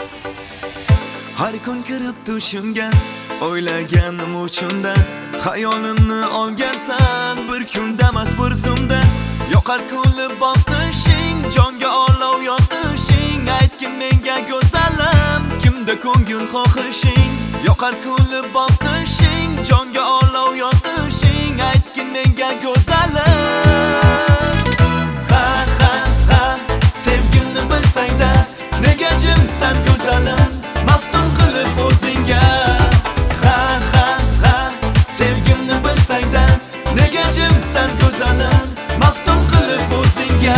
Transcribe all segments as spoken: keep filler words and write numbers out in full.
Har kun kirib tushimga o'ylaganim uchunda xayolimni olgansan bir kunda emas bir zumda. Yoqar kulib boqishing, jonga olov yoqishing, aytgin menga go'zalim, kimda ko'ngil xohishing. Yoqar kulib boqishing, jonga olov yoqishing, aytgin menga go'zalim. Ha ha ha, sevgimni bilsang-da, nega jimsan go'zalim, maftun qilib o'zingga. Ha ha ha, sevgimni bilsang-da, nega jimsan go'zalim, maftun qilib o'zingga.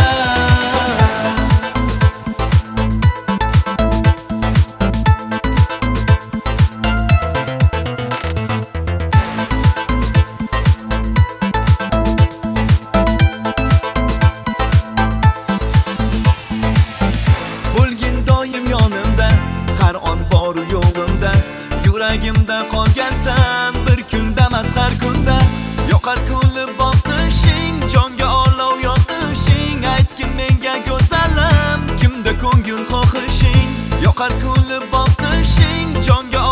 Bo'lgin doim yonimda, har on bor yo'g'imda, yuragimda qolgansan bir kunda emas har kunda. Yoqar kulib boqishing, jonga olov yoqishing, aytgin menga go'zalim, kimda ko'ngil xohishing. Yoqar kulib boqishing, jonga